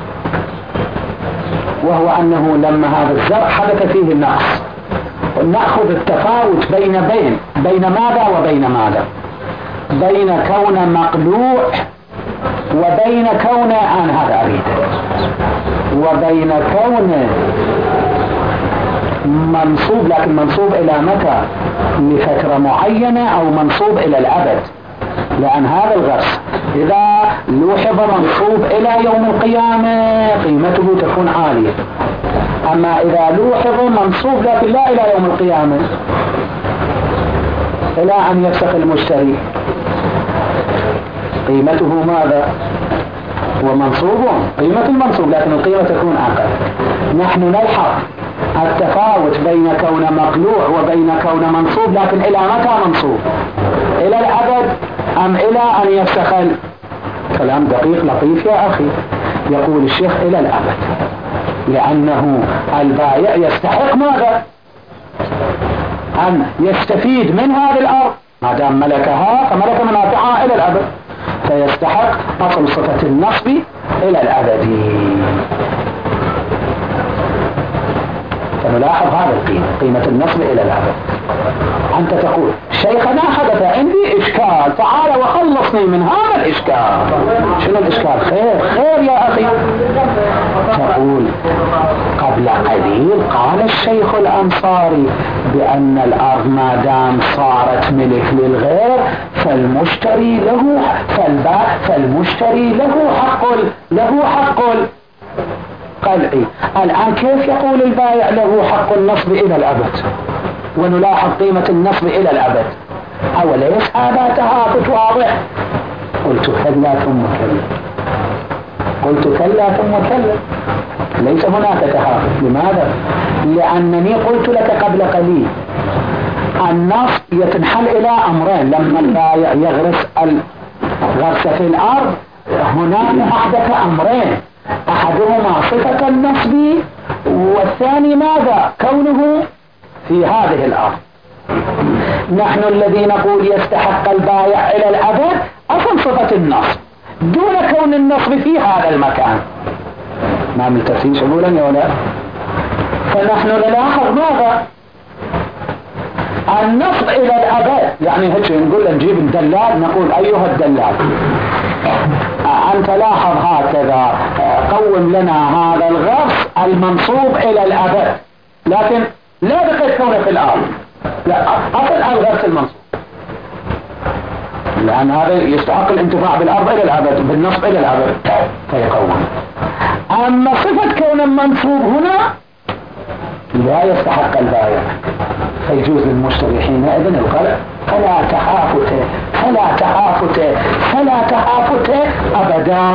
وهو أنه لما هذا الزرع حدث فيه النقص، نأخذ التفاوت بين بين بين ماذا وبين ماذا، بين كون مقلوع وبين كون أنا هذا أريد، وبين كونه منصوب لكن منصوب إلى متى؟ لفترة معينة أو منصوب إلى الأبد، لأن هذا الغرس إذا لوحظ منصوب إلى يوم القيامة قيمته تكون عالية، أما إذا لوحظ منصوب لكن لا إلى يوم القيامة إلى أن يفسخ المشتري قيمته ماذا؟ هو منصوب قيمة المنصوب لكن القيمة تكون أقل. نحن نلحظ التفاوت بين كون مقلوع وبين كون منصوب، لكن إلى متى منصوب؟ إلى الأبد أم إلى أن يفسخ؟ كلام دقيق لطيف يا أخي. يقول الشيخ إلى الأبد، لأنه البائع يستحق ماذا؟ أن يستفيد من هذه الأرض، ما دام ملكها فملك منافعها إلى الأبد، فيستحق أصل صفة النصب إلى الأبد. فنلاحظ هذا القيمة، قيمة النصب إلى الأبد. أنت تقول شيخنا حدث عندي إشكال، تعال وخلصني من هذا الإشكال. شنو الإشكال؟ خير خير يا أخي. تقول قبل قليل قال الشيخ الأنصاري بأن الأرض ما دام صارت ملك للغير فالمشتري له فالباء فالمشتري له حق له حق قلعي. الآن كيف يقول البائع له حق النصب إلى الأبد ونلاحظ قيمة النصب إلى الأبد؟ أوليس هذا تهافت واضح؟ قلت كلا ثم كلا، قلت كلا ثم كلا، ليس هناك تهافت. لماذا؟ لأنني قلت لك قبل قليل النصب يتنحل إلى أمرين. لما البائع يغرس الغرس في الأرض هناك أحدث أمرين، أحدهما صفة النصب والثاني ماذا؟ كونه في هذه الأرض. نحن الذي نقول يستحق البائع إلى الأبد أصل صفة النصب دون كون النصب في هذا المكان. ما من تفسير أولا يا ولا؟ فنحن نلاحظ ماذا؟ النصب إلى الأبد، يعني هيك نقول نجيب الدلال نقول أيها الدلال أنت لاحظ هكذا قوم لنا هذا الغرس المنصوب إلى الأبد، لكن لا بقيت كونه في الأرض، لا أصل الغرس المنصوب، لأن هذا يستحق الانتفاع بالأرض إلى الأبد بالنصب إلى الأبد فيقوم. أما صفة كون المنصوب هنا لا يستحق البائع، فيجوز للمشتري حينئذ القلع. فلا تحافت فلا تحافت فلا تحافت أبدا.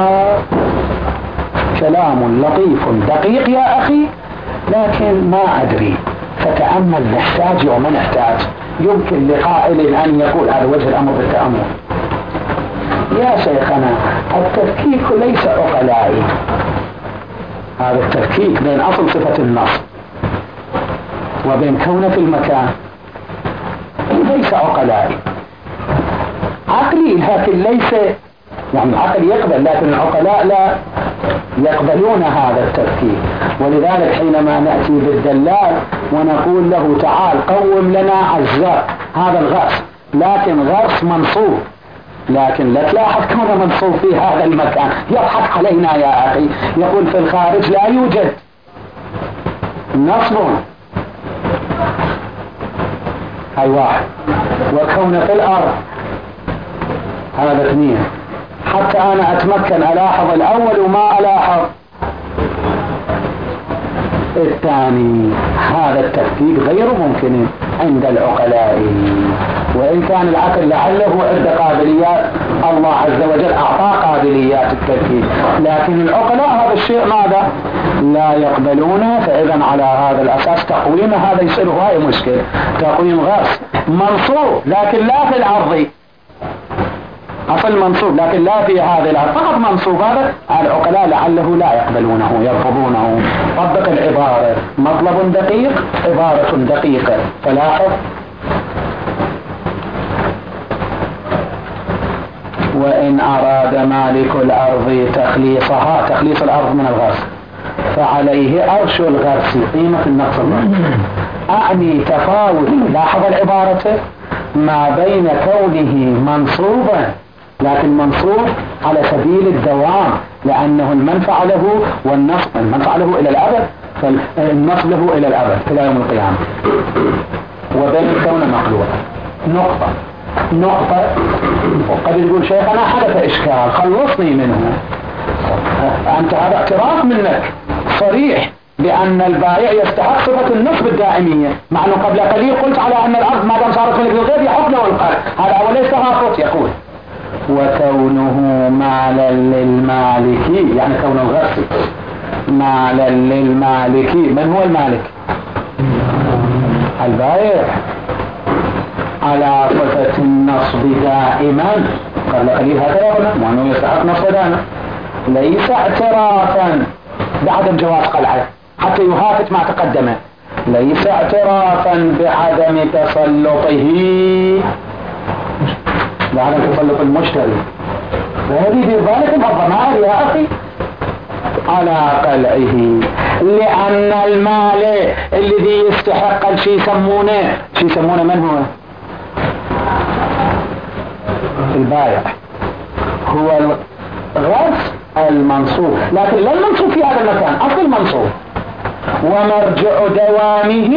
كلام لطيف دقيق يا أخي، لكن ما أدري، فتأمل نحتاج وما نحتاج. يمكن لقائل أن يقول هذا وجه الأمر بالتأمل. يا شيخنا التفكيك ليس عقلائي، هذا التفكيك بين أصل صفة النصب وبين كونه في المكان ليس عقلائي. عقلي لكن ليس، يعني العقل يقبل لكن العقلاء لا يقبلون هذا التفكير. ولذلك حينما نأتي بالدلال ونقول له تعال قوم لنا الزرع هذا الغرس، لكن غرس منصوب، لكن لا تلاحظ كونه منصوب في هذا المكان، يضحك علينا يا أخي. يقول في الخارج لا يوجد نصب، هاي واحد، وكونه في الأرض هذا اثنين. حتى أنا أتمكن ألاحظ الأول وما ألاحظ الثاني. هذا التفكيك غير ممكن عند العقلاء، وإن كان العقل لعله عند قابليات الله عز وجل أعطى قابليات التفكيك، لكن العقلاء هذا الشيء ماذا؟ لا يقبلونه. فإذا على هذا الأساس تقويم هذا يصير هاي مشكلة. تقويم غرس منصوب لكن لا في الأرض، أصل منصوب لكن لا في هذه الأرض، فقط منصوب. هذا العقلاء لعله لا يقبلونه يرفضونه. طبق العبارة، مطلب دقيق عبارة دقيقة. فلاحظ وإن أراد مالك الأرض تخليصها، تخليص الأرض من الغرس، فعليه أرش الغرس قيمة النقص. أعني تفاوت، لاحظ العبارة، ما بين كونه منصوبا لكن منصوب على سبيل الدوام، لأنه المنفعة له والنصب المنفعة له إلى الأبد، فالنصب له إلى الأبد إلى يوم القيامة. وبين الكون مقلوب. نقطة نقطة وقد يقول شيخنا حدث إشكال خلصني منه. أنت هذا اعتراف منك صريح بأن البائع يستحق صفة النصب الدائمية، مع أنه قبل قليل قلت على أن الأرض ما دام صارت ملك للغير يحكم والقهر، هذا أوليس تهافت. يقول وكونه مالا للمالكي، يعني كون الغرس مالا للمالكي. من هو المالك؟ البائع على صفة النصب دائما قبل قليل هكذا هنا، وأنه يستحق نصب دائما، ليس اعترافا بعدم جواز قلعه حتى يهافت ما تقدمه، ليس اعترافا بعدم تسلطه بعدم تسلط المشتري. وهذه بذلك الضمائر يا أخي على قلعه، لأن المال الذي يستحق الشيء يسمونه شيء يسمونه من هو؟ البائع. هو الغرس المنصوب، لكن لا المنصوب في هذا المكان، أصل المنصوب. ومرجع دوامه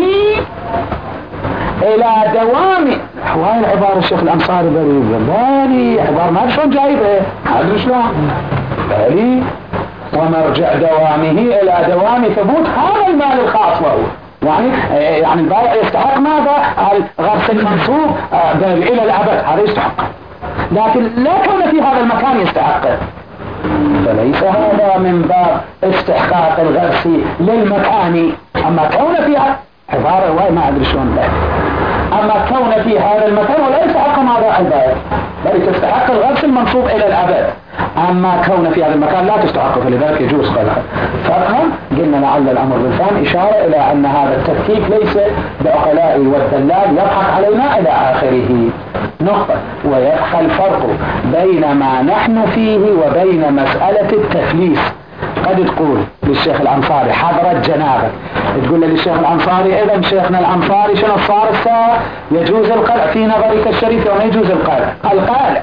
إلى دوام. هواي العبارة الشيخ الأنصاري بريبة بالي عبارة ما شلون جايبه، هذا شلون بالي. ومرجع دوامه إلى دوام ثبوت هذا المال الخاص له، يعني يعني البائع يستحق ماذا؟ الغرس المنصوب إلى الأبد، هذا يستحق، لكن لا كون في هذا المكان يستحقه، فليس هذا من باب استحقاق الغرس للمكان. أما كون فيها عبارة واي ما أدري شلون ذلك، أما كون في هذا المكان ولا يستحق ماذا البائع، بل تستحق الغرس المنصوب إلى الأبد. أما كون في هذا المكان لا تستحق، فلذلك يجوز قلعه. فافهم قلنا لعل الأمر بالفهم إشارة إلى أن هذا التفكيك ليس بعقلائي والدلال يضحك علينا إلى آخره. نقطة. ويبقى الفرق بين ما نحن فيه وبين مسألة التفليس. قد تقول للشيخ الأنصاري حضرت جنابك، تقول للشيخ الأنصاري إذا شيخنا الأنصاري شنو صار الساعة؟ يجوز القلع في نظرك الشريف وما يجوز القلع؟ القالع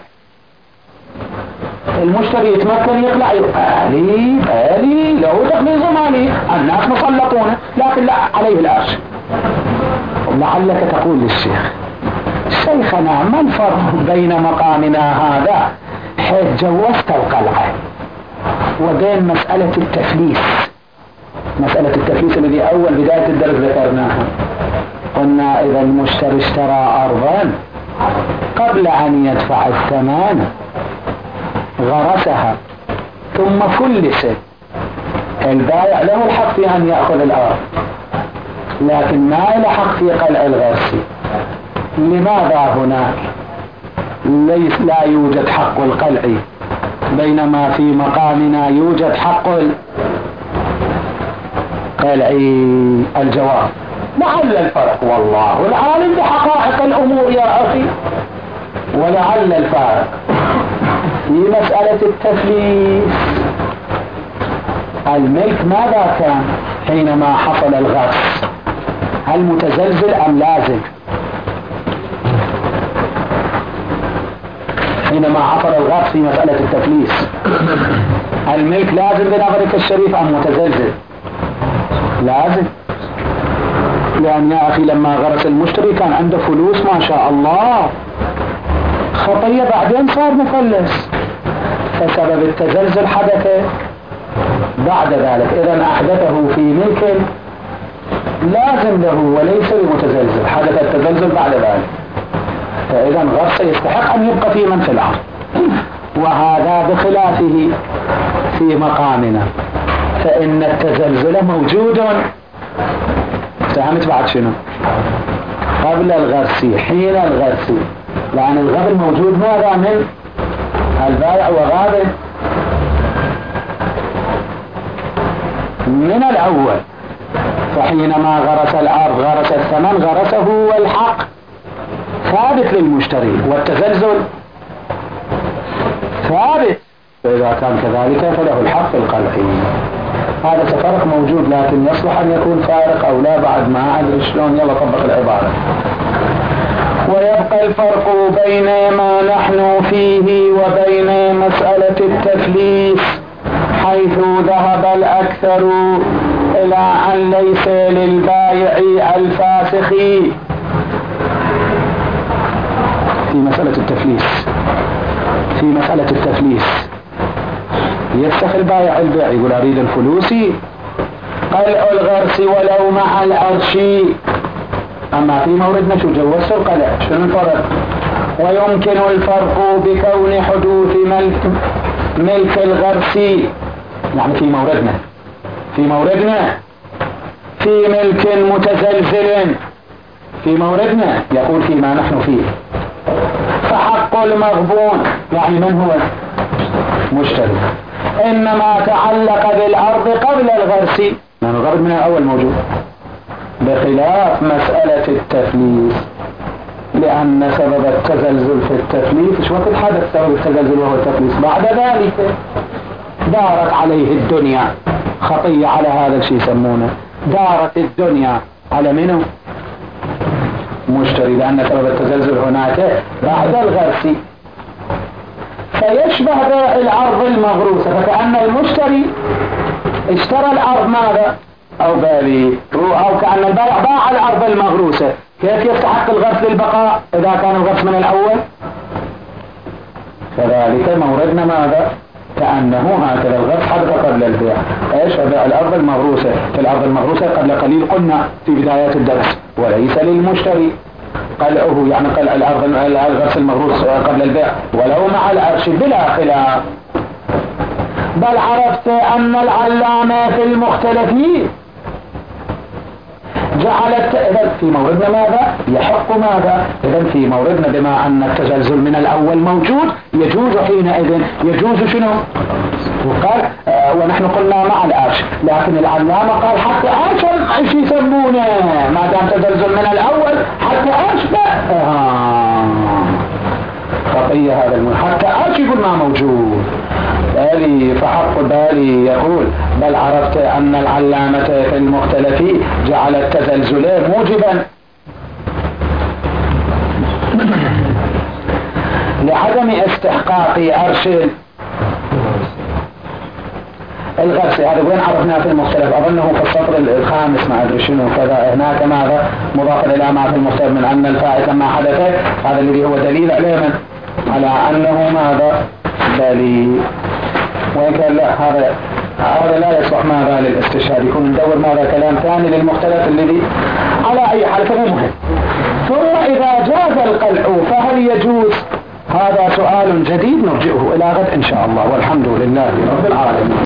المشتري يتمكن يقلع، بالي بالي له تقليل زماني، الناس مسلطونه، لكن لا عليه الأرش. لعلك تقول للشيخ شيخنا ما الفرق بين مقامنا هذا حيث جوزت القلعة وبين مسألة التفليس؟ مسألة التفليس الذي أول بداية الدرس ذكرناها، قلنا إذا المشتري اشترى أرضا قبل أن يدفع الثمن غرسها ثم فلست، البائع له الحق في أن يأخذ الأرض لكن ما له حق في قلع الغرس. لماذا هناك ليس لا يوجد حق القلع بينما في مقامنا يوجد حق قلع؟ الجواب لعل الفرق، والله العالم بحقائق الأمور يا أخي، ولعل الفارق في مسألة التفليس. الملك ماذا كان حينما حصل الغرس؟ هل متزلزل أم لازم؟ حينما حصل الغرس في مسألة التفليس الملك لازم بنظرك الشريف أم متزلزل؟ لازم، لأن يا أخي لما غرس المشتري كان عنده فلوس ما شاء الله، خطية بعدين صار مفلس، فسبب التزلزل حدث بعد ذلك. إذا أحدثه في ملك لازم له وليس لمتزلزل، حدث التزلزل بعد ذلك، فإذا غرس يستحق أن يبقى في من في الأرض، وهذا بخلافه في مقامنا فإن التزلزل موجود. فهمت بعد شنو؟ قبل الغرس حين الغرس، لأن الغبن موجود ماذا من البائع وغابن من الأول، فحينما غرس الأرض غرس الثمن غرسه والحق ثابت للمشتري والتزلزل ثابت، فإذا كان كذلك فله الحق في القلع. هذا تفرق موجود، لكن يصلح أن يكون فارق أو لا بعد ما أدري شلون. يلا طبق العبارة. ويبقى الفرق بين ما نحن فيه وبين مسألة التفليس، حيث ذهب الأكثر إلى أن ليس للبائع الفاسخ في مسألة التفليس في مسألة التفليس يفسخ البائع البيع، يقول أريد الفلوس قلع الغرس ولو مع الأرش. أما في موردنا شو جوزت القلع، شنو الفرق؟ ويمكن الفرق بكون حدوث ملك ملك الغرس، يعني في موردنا في موردنا في ملك متزلزل في موردنا يقول فيما نحن فيه، فحق المغبون يعني من هو مشتري إنما تعلق بالأرض قبل الغرس، يعني الغرض من الأول موجود، بخلاف مسألة التفليس، لأن سبب التزلزل في التفليس شو وقت حدث سبب التزلزل وهو التفليس؟ بعد ذلك دارت عليه الدنيا، خطية على هذا الشيء يسمونه دارت الدنيا على منه مشتري، لأن سبب التزلزل هناك بعد الغرس، فيشبه الأرض المغروسة، فكأن المشتري اشترى الأرض ماذا أو بالي، أو كأن البائع باع الأرض المغروسة، كيف يستحق الغرس للبقاء إذا كان الغرس من الأول؟ كذلك موردنا ماذا؟ كأنه هكذا الغرس حدث قبل البيع، ايش بيع الأرض المغروسة، في الأرض المغروسة قبل قليل قلنا في بدايات الدرس وليس للمشتري قلعه، يعني قلع الأرض الغرس المغروس قبل البيع ولو مع العرش بلا خلاف. بل عرفت أن العلامة في المختلفين جعلت إذن في موردنا ماذا يحق ماذا، إذن في موردنا بما أن التزلزل من الأول موجود يجوز حينئذ يجوز شنو، وقال آه ونحن قلنا مع العرش، لكن العلامة قال حتى عرش ايش يسمونه ما دام تزلزل من الأول حتى عرش لا آه. خطية هذا المهم، حتى عرش يقول ما موجود بالي، فحق بالي يقول بل عرفت أن العلامة في المختلف جعل التزلزل موجبا لعدم استحقاق عرش الغرس. هذا وين عرفناه في المختلف؟ أظنه في السطر الخامس ما أدري شنو كذا، هناك ماذا مضاف إلى ما في المختلف من أن الفائت ما حدث، هذا الذي هو دليل عليه من على أنه ماذا بالي، وإن كان لا هذا هذا لا يصح ماذا للاستشهاد، يكون ندور ماذا كلام ثاني للمختلف الذي على أي حال فهو مهم. ثم إذا جاز القلع فهل يجوز؟ هذا سؤال جديد نرجئه إلى غد إن شاء الله، والحمد لله رب العالمين.